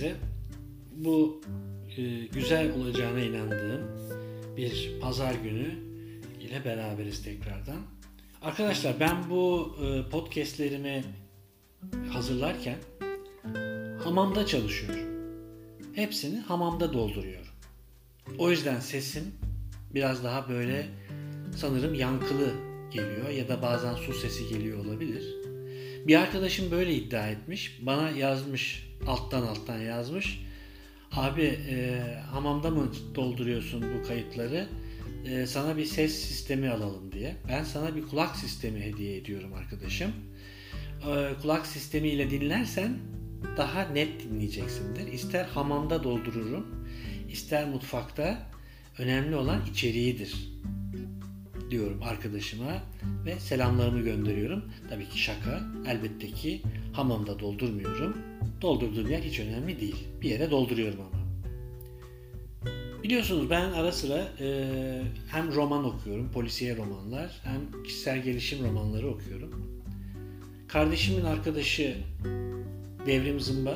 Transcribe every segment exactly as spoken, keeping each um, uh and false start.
hepinize. Bu e, güzel olacağına inandığım bir pazar günü ile beraberiz tekrardan. Arkadaşlar ben bu e, podcastlerimi hazırlarken hamamda çalışıyorum. Hepsini hamamda dolduruyorum. O yüzden sesim biraz daha böyle sanırım yankılı geliyor ya da bazen su sesi geliyor olabilir. Bir arkadaşım böyle iddia etmiş. Bana yazmış, alttan alttan yazmış. Abi e, hamamda mı dolduruyorsun bu kayıtları? E, sana bir ses sistemi alalım diye. Ben sana bir kulak sistemi hediye ediyorum arkadaşım. E, kulak sistemiyle dinlersen daha net dinleyeceksindir. İster hamamda doldururum, ister mutfakta. Önemli olan içeriğidir diyorum arkadaşıma ve selamlarımı gönderiyorum. Tabii ki şaka. Elbette ki hamamda doldurmuyorum. Doldurduğum yer hiç önemli değil. Bir yere dolduruyorum ama. Biliyorsunuz ben ara sıra e, hem roman okuyorum, polisiye romanlar, hem kişisel gelişim romanları okuyorum. Kardeşimin arkadaşı Devrim Zımba,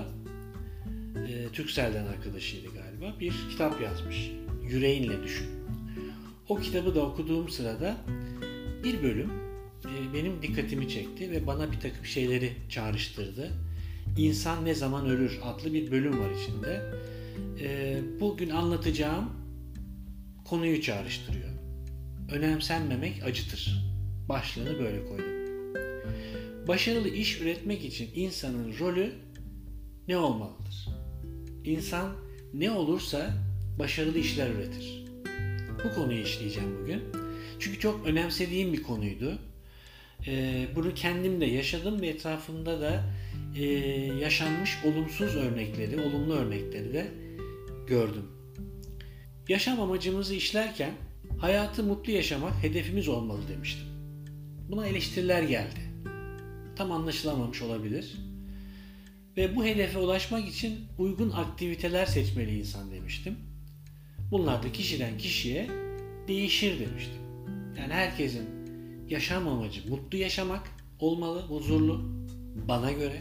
e, Türkcell'den arkadaşıydı galiba, bir kitap yazmış. Yüreğinle düşün. O kitabı da okuduğum sırada bir bölüm e, benim dikkatimi çekti ve bana bir takım şeyleri çağrıştırdı. İnsan Ne Zaman Ölür adlı bir bölüm var içinde. E, bugün anlatacağım konuyu çağrıştırıyor. Önemsenmemek acıtır. Başlığını böyle koydum. Başarılı iş üretmek için insanın rolü ne olmalıdır? İnsan ne olursa başarılı işler üretir. Bu konuyu işleyeceğim bugün. Çünkü çok önemsediğim bir konuydu. Ee, bunu kendim de yaşadım ve etrafımda da e, yaşanmış olumsuz örnekleri, olumlu örnekleri de gördüm. Yaşam amacımızı işlerken hayatı mutlu yaşamak hedefimiz olmalı demiştim. Buna eleştiriler geldi. Tam anlaşılamamış olabilir. Ve bu hedefe ulaşmak için uygun aktiviteler seçmeli insan demiştim. Bunlar da kişiden kişiye değişir demiştim. Yani herkesin yaşam amacı mutlu yaşamak olmalı, huzurlu bana göre.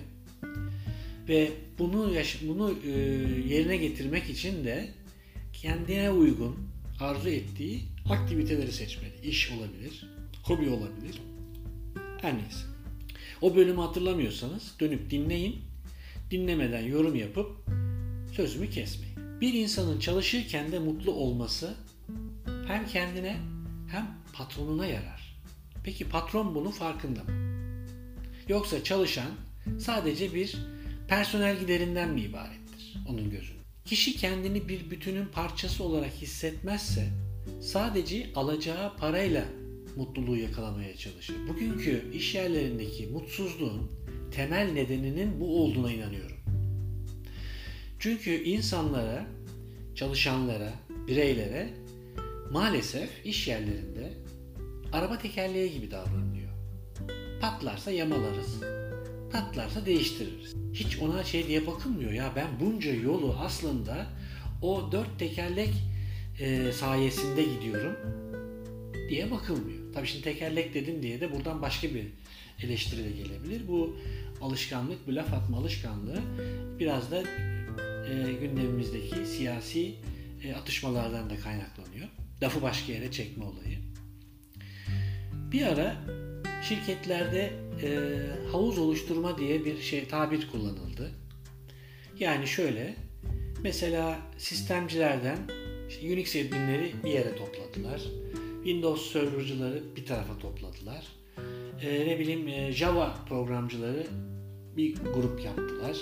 Ve bunu yaş- bunu e, yerine getirmek için de kendine uygun arzu ettiği aktiviteleri seçmeli. İş olabilir, hobi olabilir. Her neyse. O bölümü hatırlamıyorsanız dönüp dinleyin. Dinlemeden yorum yapıp sözümü kesmeyin. Bir insanın çalışırken de mutlu olması hem kendine hem patronuna yarar. Peki patron bunun farkında mı? Yoksa çalışan sadece bir personel giderinden mi ibarettir onun gözünde? Kişi kendini bir bütünün parçası olarak hissetmezse sadece alacağı parayla mutluluğu yakalamaya çalışır. Bugünkü iş yerlerindeki mutsuzluğun temel nedeninin bu olduğuna inanıyorum. Çünkü insanlara, çalışanlara, bireylere maalesef iş yerlerinde araba tekerleği gibi davranılıyor. Patlarsa yamalarız, patlarsa değiştiririz. Hiç ona şey diye bakılmıyor ya, ben bunca yolu aslında o dört tekerlek e, sayesinde gidiyorum diye bakılmıyor. Tabii şimdi tekerlek dedim diye de buradan başka bir eleştiri de gelebilir. Bu alışkanlık, bu laf atma alışkanlığı biraz da e, gündemimizdeki siyasi e, atışmalardan da kaynaklanıyor. Lafı başka yere çekme olayı. Bir ara şirketlerde e, havuz oluşturma diye bir şey tabir kullanıldı. Yani şöyle, mesela sistemcilerden işte Unix adminleri bir yere topladılar. Windows servercıları bir tarafa topladılar. Ee, ne bileyim e, Java programcıları bir grup yaptılar.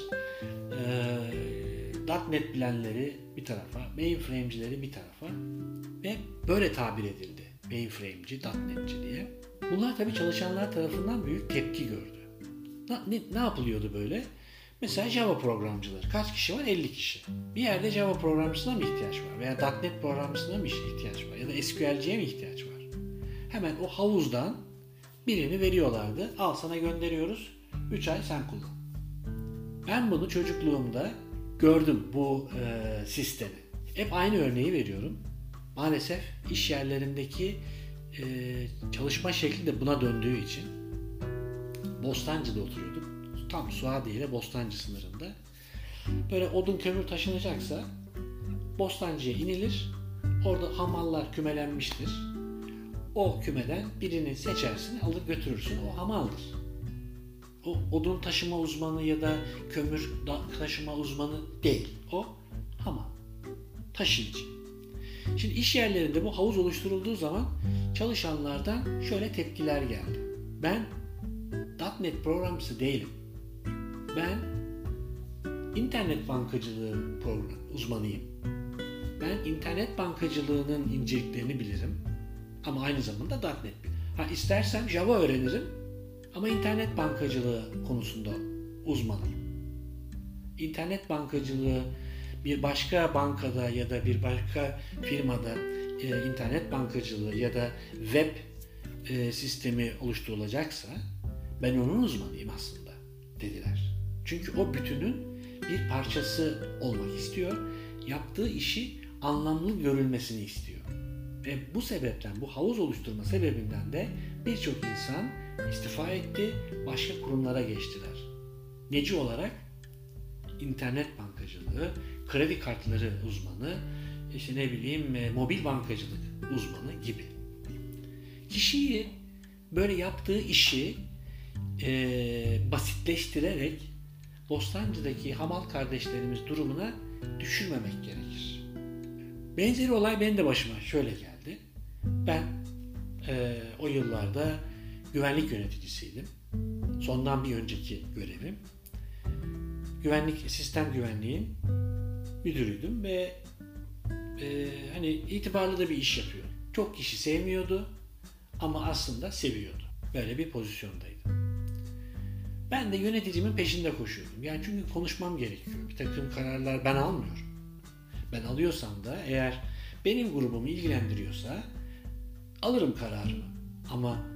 Ee, .NET bilenleri bir tarafa, mainframe'cileri bir tarafa ve böyle tabir edildi. Mainframe'ci, .NET'ci diye. Bunlar tabii çalışanlar tarafından büyük tepki gördü. Ne, ne yapılıyordu böyle? Mesela Java programcıları. Kaç kişi var? elli kişi. Bir yerde Java programcısına mı ihtiyaç var? Veya .NET programcısına mı ihtiyaç var? Ya da S Q L'ciye mi ihtiyaç var? Hemen o havuzdan birini veriyorlardı. Al sana gönderiyoruz. üç ay sen kullan. Ben bunu çocukluğumda gördüm bu e, sistemi. Hep aynı örneği veriyorum. Maalesef iş yerlerindeki e, çalışma şekli de buna döndüğü için Bostancı'da oturuyorduk. Tam Suadiye ile Bostancı sınırında. Böyle odun kömür taşınacaksa Bostancı'ya inilir. Orada hamallar kümelenmiştir. O kümeden birini seçersin, alır götürürsün. O hamaldır. O odun taşıma uzmanı ya da kömür taşıma uzmanı değil. O hamal. Taşıyıcı. Şimdi iş yerlerinde bu havuz oluşturulduğu zaman çalışanlardan şöyle tepkiler geldi. Ben .nokta net programcısı değilim. Ben internet bankacılığı program uzmanıyım. Ben internet bankacılığının inceliklerini bilirim. Ama aynı zamanda .nokta net bilirim. Ha istersem Java öğrenirim. Ama internet bankacılığı konusunda uzmanıyım. İnternet bankacılığı bir başka bankada ya da bir başka firmada e, internet bankacılığı ya da web e, sistemi oluşturulacaksa ben onun uzmanıyım aslında dediler. Çünkü o bütünün bir parçası olmak istiyor. Yaptığı işi anlamlı görülmesini istiyor. Ve bu sebepten, bu havuz oluşturma sebebinden de birçok insan istifa etti, başka kurumlara geçtiler. Neci olarak? İnternet bankacılığı, kredi kartları uzmanı, işte ne bileyim mobil bankacılık uzmanı gibi. Kişiyi böyle yaptığı işi e, basitleştirerek Bostancı'daki hamal kardeşlerimiz durumuna düşürmemek gerekir. Benzeri olay benim de başıma şöyle geldi. Ben e, o yıllarda güvenlik yöneticisiydim. Sondan bir önceki görevim. Güvenlik, sistem güvenliğin müdürüydüm ve e, hani itibarlı da bir iş yapıyor. Çok kişi sevmiyordu ama aslında seviyordu. Böyle bir pozisyondaydım. Ben de yöneticimin peşinde koşuyordum. Yani çünkü konuşmam gerekiyor. Bir takım kararlar ben almıyorum. Ben alıyorsam da eğer benim grubumu ilgilendiriyorsa alırım kararımı. Ama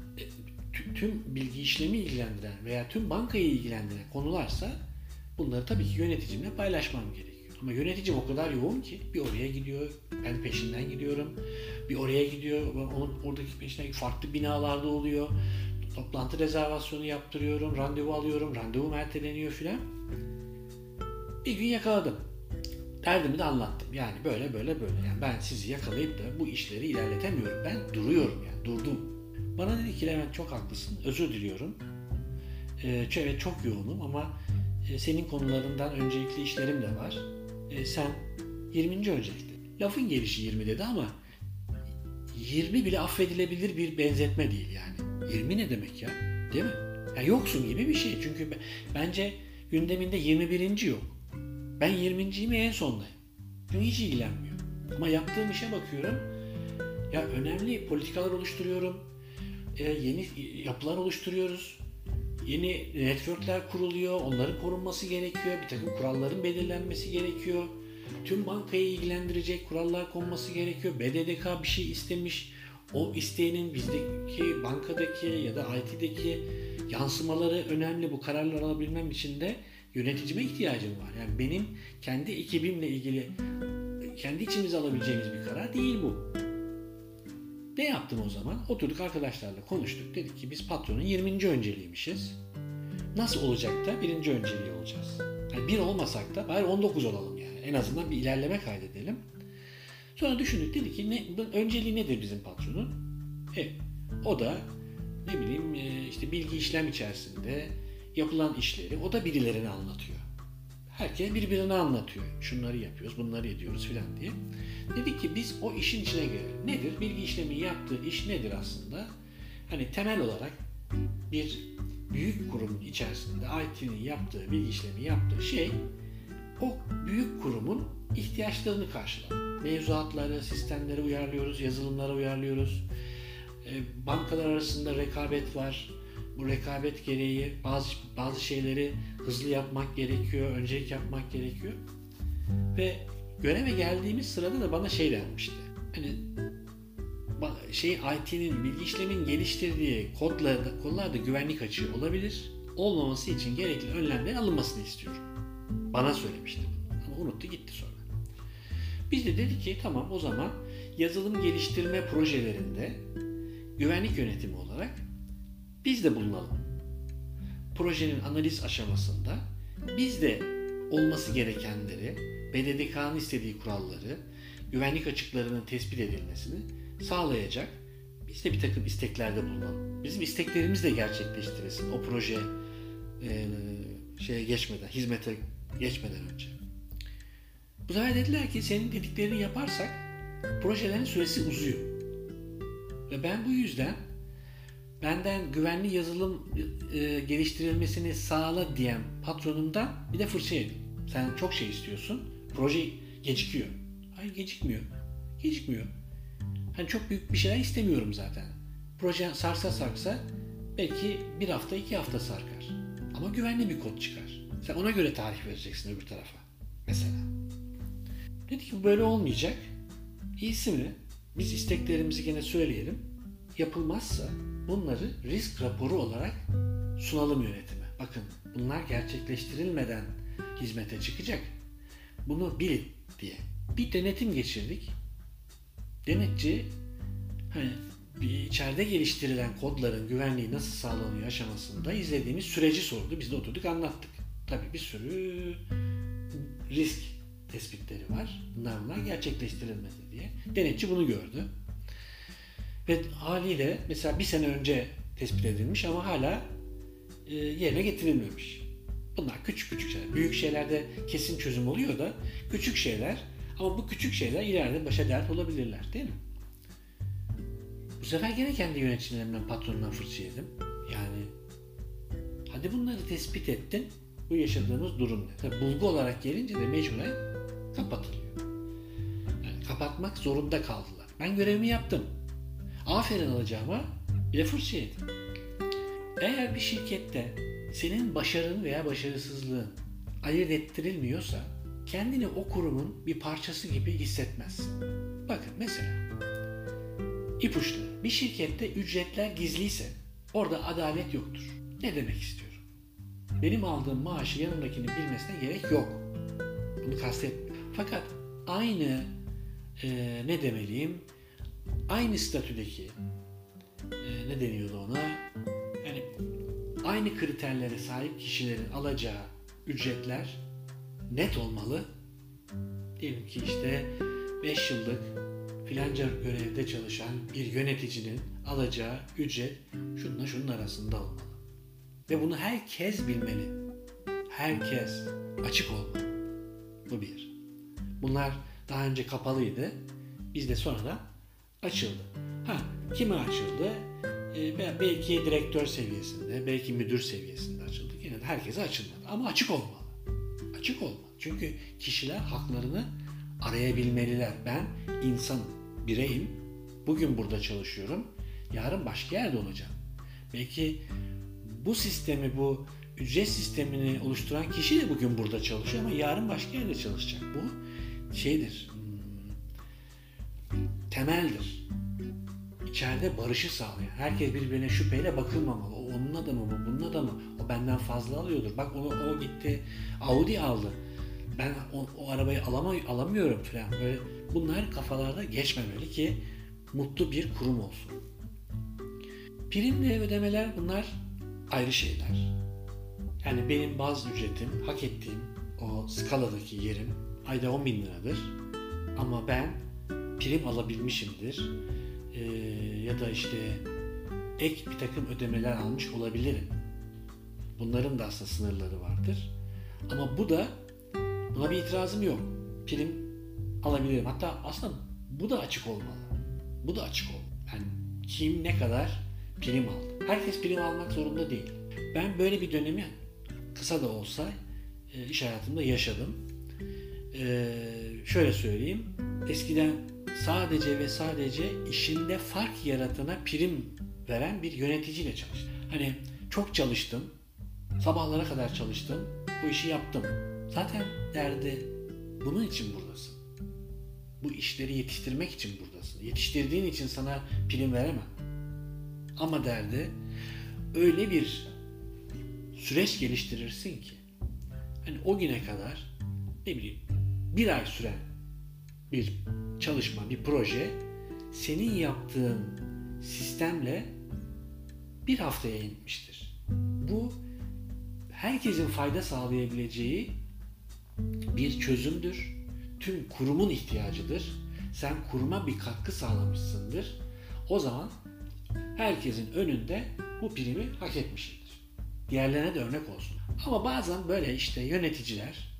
tüm bilgi işlemi ilgilendiren veya tüm bankayı ilgilendiren konularsa bunları tabii ki yöneticimle paylaşmam gerekiyor. Ama yöneticim o kadar yoğun ki bir oraya gidiyor, ben peşinden gidiyorum. Bir oraya gidiyor, onun oradaki peşinden farklı binalarda oluyor. Toplantı rezervasyonu yaptırıyorum, randevu alıyorum, randevu erteleniyor filan. Bir gün yakaladım. Derdimi de anlattım. Yani böyle böyle böyle. Yani ben sizi yakalayıp da bu işleri ilerletemiyorum. Ben duruyorum yani, durdum. Bana dedi ki Levent çok haklısın, özür diliyorum. Ee, evet çok yoğunum ama e, senin konularından öncelikli işlerim de var. E, sen yirminci öncelikli. Lafın gelişi yirmi dedi ama yirmi bile affedilebilir bir benzetme değil yani. yirmi ne demek ya? Değil mi? Yani yoksun gibi bir şey. Çünkü bence gündeminde yirmi birinci yok. Ben yirminciyim en sondayım. Çünkü hiç ilgilenmiyor. Ama yaptığım işe bakıyorum. Ya önemli politikalar oluşturuyorum. E, yeni yapılar oluşturuyoruz. Yeni networkler kuruluyor. Onların korunması gerekiyor. Bir takım kuralların belirlenmesi gerekiyor. Tüm bankayı ilgilendirecek kurallar konması gerekiyor. B D D K bir şey istemiş. O isteğinin bizdeki bankadaki ya da I T'deki yansımaları önemli. Bu kararları alabilmem için de yöneticime ihtiyacım var. Yani benim kendi ekibimle ilgili kendi içimize alabileceğimiz bir karar değil bu. Ne yaptım o zaman? Oturduk arkadaşlarla konuştuk. Dedik ki biz patronun yirminci önceliğiymişiz. Nasıl olacak da birinci önceliği olacağız? Yani bir olmasak da bari on dokuz olalım yani. En azından bir ilerleme kaydedelim. Sonra düşündük. Dedik ki ne, önceliği nedir bizim patronun? E, o da ne bileyim işte bilgi işlem içerisinde yapılan işleri o da birilerine anlatıyor. Herkes birbirine anlatıyor. Şunları yapıyoruz, bunları ediyoruz filan diye. Dedik ki biz o işin içine girelim. Nedir? Bilgi işlemi yaptığı iş nedir aslında? Hani temel olarak bir büyük kurumun içerisinde I T'nin yaptığı, bilgi işlemi yaptığı şey o büyük kurumun ihtiyaçlarını karşılar. Mevzuatları, sistemleri uyarlıyoruz, yazılımları uyarlıyoruz. E, bankalar arasında rekabet var. Bu rekabet gereği bazı bazı şeyleri hızlı yapmak gerekiyor, öncelik yapmak gerekiyor. Ve göreve geldiğimiz sırada da bana şey denmişti. Hani şey I T'nin, bilgi işlemin geliştirdiği kodlarda, kodlarda güvenlik açığı olabilir. Olmaması için gerekli önlemlerin alınmasını istiyorum. Bana söylemişti bunu. Ama unuttu gitti sonra. Biz de dedik ki tamam o zaman yazılım geliştirme projelerinde güvenlik yönetimi olarak biz de bulunalım. Projenin analiz aşamasında biz de olması gerekenleri, B D D K'nın istediği kuralları, güvenlik açıklarının tespit edilmesini sağlayacak. Biz de bir takım isteklerde bulunalım. Bizim isteklerimiz de gerçekleştirilsin o proje e, şeye geçmeden, hizmete geçmeden önce. Bu sefer dediler ki senin dediklerini yaparsak projelerin süresi uzuyor. Ve ben bu yüzden benden güvenli yazılım e, geliştirilmesini sağla diyen patronumdan bir de fırça yedim. Sen çok şey istiyorsun, proje gecikiyor. Hayır, gecikmiyor. Gecikmiyor. Hani çok büyük bir şeyler istemiyorum zaten. Proje sarsa sarsa belki bir hafta iki hafta sarkar. Ama güvenli bir kod çıkar. Sen ona göre tarih vereceksin öbür tarafa. Mesela. Dedi ki bu böyle olmayacak. İyisi mi? Biz isteklerimizi gene söyleyelim. Yapılmazsa bunları risk raporu olarak sunalım yönetime. Bakın bunlar gerçekleştirilmeden hizmete çıkacak. Bunu bilin diye. Bir denetim geçirdik. Denetçi hani bir içeride geliştirilen kodların güvenliği nasıl sağlanıyor aşamasında izlediğimiz süreci sordu. Biz de oturduk anlattık. Tabii bir sürü risk tespitleri var. Bunlar bunlar gerçekleştirilmedi diye. Denetçi bunu gördü. Ve haliyle mesela bir sene önce tespit edilmiş ama hala e, yerine getirilmemiş. Bunlar küçük küçük şeyler. Büyük şeylerde kesin çözüm oluyor da küçük şeyler ama bu küçük şeyler ileride başa dert olabilirler değil mi? Bu sefer gene kendi yöneticilerimden, patronundan fırça yedim. Yani hadi bunları tespit ettin. Bu yaşadığımız durum ne? Tabii bulgu olarak gelince de mecburen kapatılıyor. Yani kapatmak zorunda kaldılar. Ben görevimi yaptım. Aferin alacağıma bir de fırça yedim. Eğer bir şirkette senin başarın veya başarısızlığın ayırt ettirilmiyorsa kendini o kurumun bir parçası gibi hissetmezsin. Bakın mesela ipuçları. Bir şirkette ücretler gizliyse orada adalet yoktur. Ne demek istiyorum? Benim aldığım maaşı yanımdakinin bilmesine gerek yok. Bunu kastetmiyorum. Fakat aynı e, ne demeliyim? Aynı statüdeki e, ne deniyordu ona? Yani aynı kriterlere sahip kişilerin alacağı ücretler net olmalı. Diyelim ki işte beş yıllık filanca görevde çalışan bir yöneticinin alacağı ücret şununla şunun arasında olmalı. Ve bunu herkes bilmeli. Herkes açık olmalı. Bu bir. Bunlar daha önce kapalıydı. Bizde sonradan açıldı. Ha, kime açıldı? Ee, belki direktör seviyesinde, belki müdür seviyesinde açıldı. Yine de herkese açılmadı. Ama açık olmalı. Açık olmalı. Çünkü kişiler haklarını arayabilmeliler. Ben insanım, bireyim. Bugün burada çalışıyorum. Yarın başka yerde olacağım. Belki bu sistemi, bu ücret sistemini oluşturan kişi de bugün burada çalışıyor ama yarın başka yerde çalışacak. Bu şeydir, temeldir. İçeride barışı sağlayan. Herkes birbirine şüpheyle bakılmamalı. O onun adamı mı, bunun adamı mı? O benden fazla alıyordur. Bak o, o gitti Audi aldı. Ben o, o arabayı alamay- alamıyorum falan. Böyle bunlar kafalarda geçmemeli ki mutlu bir kurum olsun. Primli ödemeler bunlar ayrı şeyler. Yani benim bazı ücretim, hak ettiğim o skaladaki yerim ayda on bin liradır. Ama ben prim alabilmişimdir. Ee, ya da işte ek bir takım ödemeler almış olabilirim. Bunların da aslında sınırları vardır. Ama bu da buna bir itirazım yok. Prim alabilirim. Hatta aslında bu da açık olmalı. Bu da açık olmalı. Yani kim ne kadar prim aldı. Herkes prim almak zorunda değil. Ben böyle bir dönemi kısa da olsa iş hayatımda yaşadım. Ee, şöyle söyleyeyim. Eskiden sadece ve sadece işinde fark yaratana prim veren bir yöneticiyle çalıştım. Hani çok çalıştım. Sabahlara kadar çalıştım. Bu işi yaptım. Zaten derdi bunun için buradasın. Bu işleri yetiştirmek için buradasın. Yetiştirdiğin için sana prim veremem. Ama derdi öyle bir süreç geliştirirsin ki hani o güne kadar ne bileyim bir ay süren bir çalışma, bir proje senin yaptığın sistemle bir haftaya inmiştir. Bu herkesin fayda sağlayabileceği bir çözümdür. Tüm kurumun ihtiyacıdır. Sen kuruma bir katkı sağlamışsındır. O zaman herkesin önünde bu primi hak etmiştir. Diğerlerine de örnek olsun. Ama bazen böyle işte yöneticiler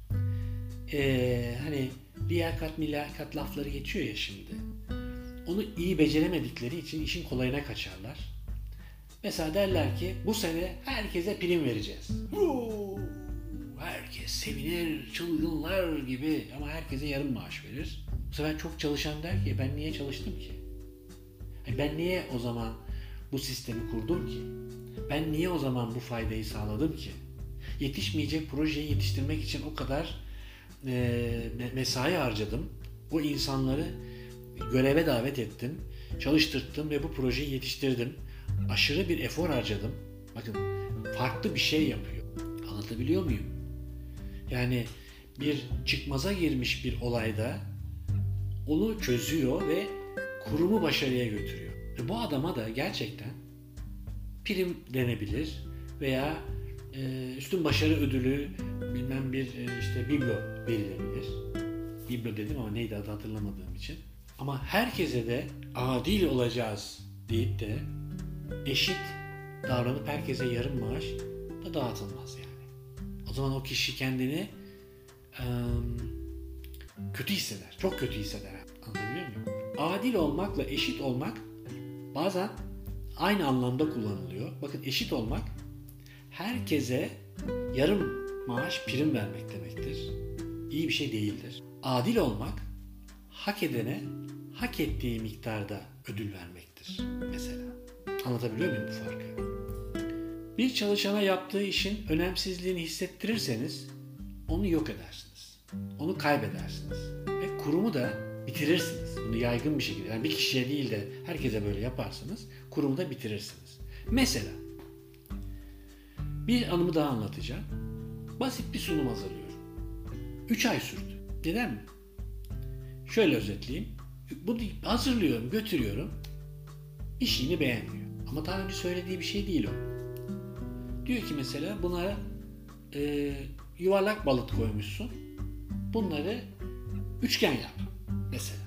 ee, hani liyakat milakat lafları geçiyor ya şimdi. Onu iyi beceremedikleri için işin kolayına kaçarlar. Mesela derler ki bu sene herkese prim vereceğiz. Huu, herkes sevinir, çılgınlar gibi ama herkese yarım maaş verir. Bu sefer çok çalışan der ki ben niye çalıştım ki? Ben niye o zaman bu sistemi kurdum ki? Ben niye o zaman bu faydayı sağladım ki? Yetişmeyecek projeyi yetiştirmek için o kadar e, mesai harcadım. O insanları göreve davet ettim, çalıştırttım ve bu projeyi yetiştirdim. Aşırı bir efor harcadım. Bakın farklı bir şey yapıyor. Anlatabiliyor muyum? Yani bir çıkmaza girmiş bir olayda onu çözüyor ve kurumu başarıya götürüyor. Ve bu adama da gerçekten prim denebilir veya e, üstün başarı ödülü bilmem bir e, işte biblo verilebilir. Biblo dedim ama neydi adı hatırlamadığım için. Ama herkese de adil olacağız deyip de eşit davranıp herkese yarım maaş da dağıtılmaz yani. O zaman o kişi kendini e, kötü hisseder. Çok kötü hisseder. Anlatabiliyor muyum? Adil olmakla eşit olmak bazen aynı anlamda kullanılıyor. Bakın eşit olmak herkese yarım maaş prim vermek demektir. İyi bir şey değildir. Adil olmak hak edene hak ettiği miktarda ödül vermektir mesela. Anlatabiliyor muyum bu farkı? Bir çalışana yaptığı işin önemsizliğini hissettirirseniz onu yok edersiniz. Onu kaybedersiniz. Ve kurumu da bitirirsiniz. Bunu yaygın bir şekilde. Yani bir kişiye değil de herkese böyle yaparsanız kurumu da bitirirsiniz. Mesela bir anımı daha anlatacağım. Basit bir sunum hazırlıyorum. üç ay sürdü. Neden mi? Şöyle özetleyeyim. Bunu hazırlıyorum, götürüyorum. İşini beğenmiyor. Ama daha önce söylediği bir şey değil o. Diyor ki mesela buna e, yuvarlak balık koymuşsun. Bunları üçgen yap mesela.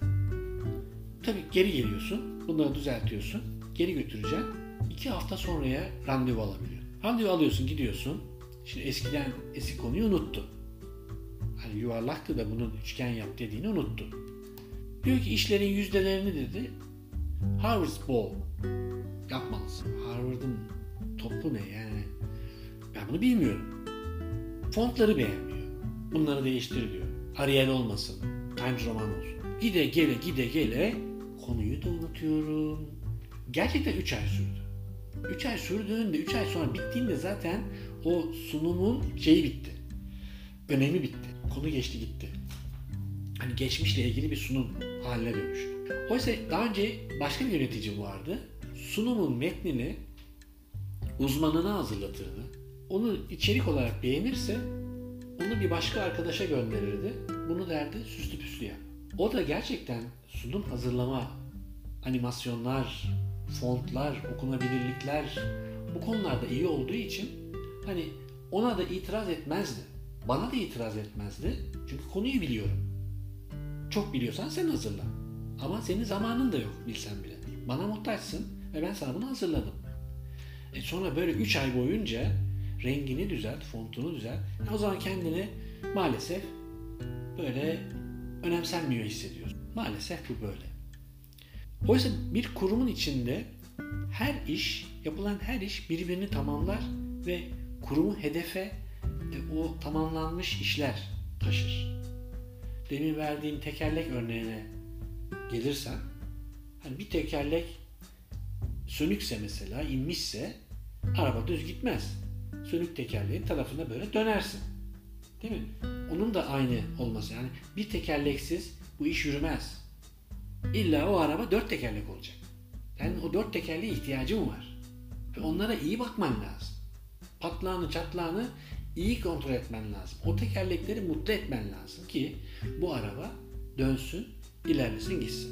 Tabii geri geliyorsun. Bunları düzeltiyorsun. Geri götüreceksin. İki hafta sonraya randevu alabiliyorsun. Randevu alıyorsun, gidiyorsun. Şimdi eskiden eski konuyu unuttu. Hani yuvarlaktı da bunun üçgen yap dediğini unuttu. Diyor ki işlerin yüzdelerini dedi Harvard's Ball yapmalısın. Harvard'ın topu ne yani? Ben bunu bilmiyorum. Fontları beğenmiyor. Bunları değiştir diyor. Arial olmasın. Times Roman olsun. Gide gele gide gele konuyu da unutuyorum. Gerçekten üç ay sürdü. üç ay sürdüğünde üç ay sonra bittiğinde zaten o sunumun şeyi bitti. Önemi bitti. Konu geçti gitti. Hani geçmişle ilgili bir sunum haline dönüştü. Oysa daha önce başka bir yöneticim vardı. Sunumun metnini uzmanına hazırlatırdı. Onu içerik olarak beğenirse onu bir başka arkadaşa gönderirdi. Bunu derdi süslü püslü yap. O da gerçekten sunum hazırlama, animasyonlar, fontlar, okunabilirlikler bu konularda iyi olduğu için hani ona da itiraz etmezdi. Bana da itiraz etmezdi. Çünkü konuyu biliyorum. Çok biliyorsan sen hazırla. Ama senin zamanın da yok bilsen bile. Bana muhtaçsın ve ben sana bunu hazırladım. E sonra böyle üç ay boyunca rengini düzelt, fontunu düzelt. E o zaman kendini maalesef böyle önemsenmiyor hissediyorsun. Maalesef bu böyle. Oysa bir kurumun içinde her iş, yapılan her iş birbirini tamamlar ve kurumu hedefe e, o tamamlanmış işler taşır. Demin verdiğim tekerlek örneğine gelirsen, hani bir tekerlek sönükse mesela, inmişse araba düz gitmez. Sönük tekerleğin tarafına böyle dönersin. Değil mi? Onun da aynı olması. Yani bir tekerleksiz bu iş yürümez. İlla o araba dört tekerlek olacak. Yani o dört tekerleğe ihtiyacı mı var? Ve onlara iyi bakman lazım. Patlağını, çatlağını iyi kontrol etmen lazım. O tekerlekleri mutlu etmen lazım ki bu araba dönsün, ilerlesin, gitsin.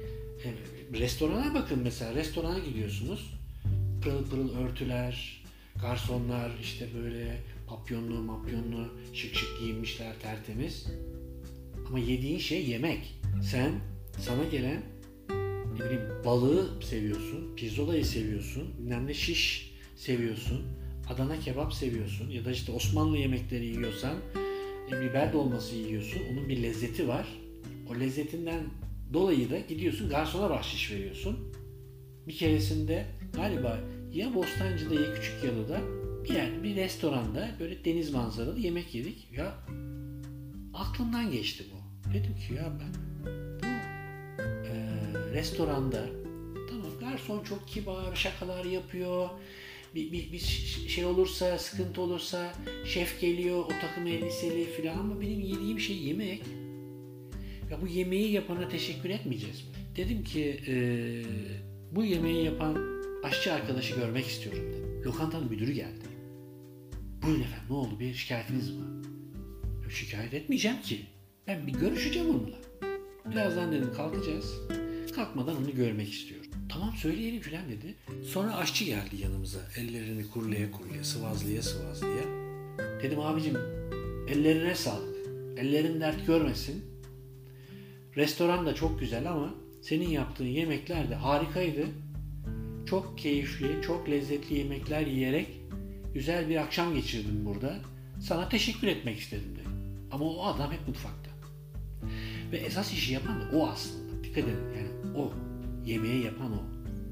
Evet, restorana bakın mesela. Restorana gidiyorsunuz. Pırıl pırıl örtüler, Garsonlar işte böyle papyonlu mapyonlu şık şık giyinmişler, tertemiz. Ama yediğin şey yemek. Sen sana gelen ne bileyim balığı seviyorsun, pirzolayı seviyorsun, bilmem ne şiş seviyorsun, Adana kebap seviyorsun ya da işte Osmanlı yemekleri yiyorsan e, biber dolması yiyorsun. Onun bir lezzeti var. O lezzetinden dolayı da gidiyorsun garsona bahşiş veriyorsun. Bir keresinde galiba ya Bostancı'da ya Küçükyalı'da bir yer, bir restoranda böyle deniz manzaralı yemek yedik. Ya aklımdan geçti bu. Dedim ki ya ben bu e, restoranda tamam garson çok kibar şakalar yapıyor. Bir, bir, bir şey olursa, sıkıntı olursa şef geliyor, o takım elbiseli filan ama benim yediğim şey yemek. Ya bu yemeği yapana teşekkür etmeyeceğiz mi? Dedim ki e, bu yemeği yapan aşçı arkadaşı görmek istiyorum dedim. Lokantanın müdürü geldi. Buyurun efendim ne oldu bir şikayetiniz mi? Yok, şikayet etmeyeceğim ki. Ben bir görüşeceğim onunla. Birazdan dedim kalkacağız. Kalkmadan onu görmek istiyorum. Tamam söyleyelim filan dedi. Sonra aşçı geldi yanımıza. Ellerini kurulaya kurulaya, sıvazlıya sıvazlıya. Dedim abicim ellerine sağlık. Ellerin dert görmesin. Restoran da çok güzel ama senin yaptığın yemekler de harikaydı. Çok keyifli, çok lezzetli yemekler yiyerek güzel bir akşam geçirdim burada. Sana teşekkür etmek istedim dedi. Ama o adam hep mutfakta. Ve esas işi yapan da o aslında. Dikkat edin yani o. Yemeği yapan o.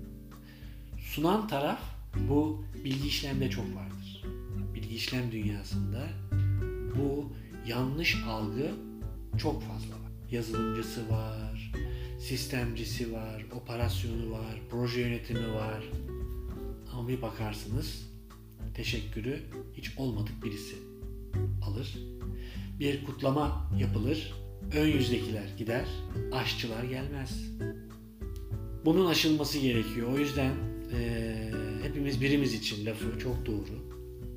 Sunan taraf bu bilgi işlemde çok vardır. Bilgi işlem dünyasında bu yanlış algı çok fazla var. Yazılımcısı var, sistemcisi var, operasyonu var, proje yönetimi var. Ama bir bakarsınız teşekkürü hiç olmadık birisi alır. Bir kutlama yapılır, ön yüzdekiler gider, aşçılar gelmez. Bunun aşılması gerekiyor. O yüzden e, hepimiz birimiz için lafı çok doğru.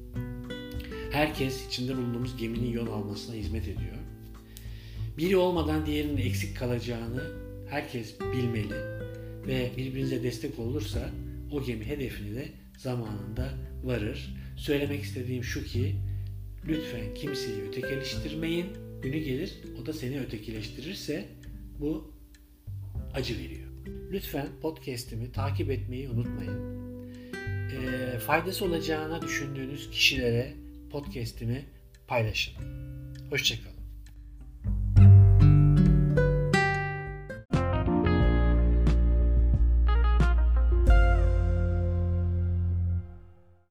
Herkes içinde bulunduğumuz geminin yol almasına hizmet ediyor. Biri olmadan diğerinin eksik kalacağını herkes bilmeli ve birbirinize destek olursa o gemi hedefine de zamanında varır. Söylemek istediğim şu ki lütfen kimseyi ötekileştirmeyin. Günü gelir o da seni ötekileştirirse bu acı veriyor. Lütfen podcast'imi takip etmeyi unutmayın. E, faydası olacağına düşündüğünüz kişilere podcast'imi paylaşın. Hoşça kalın.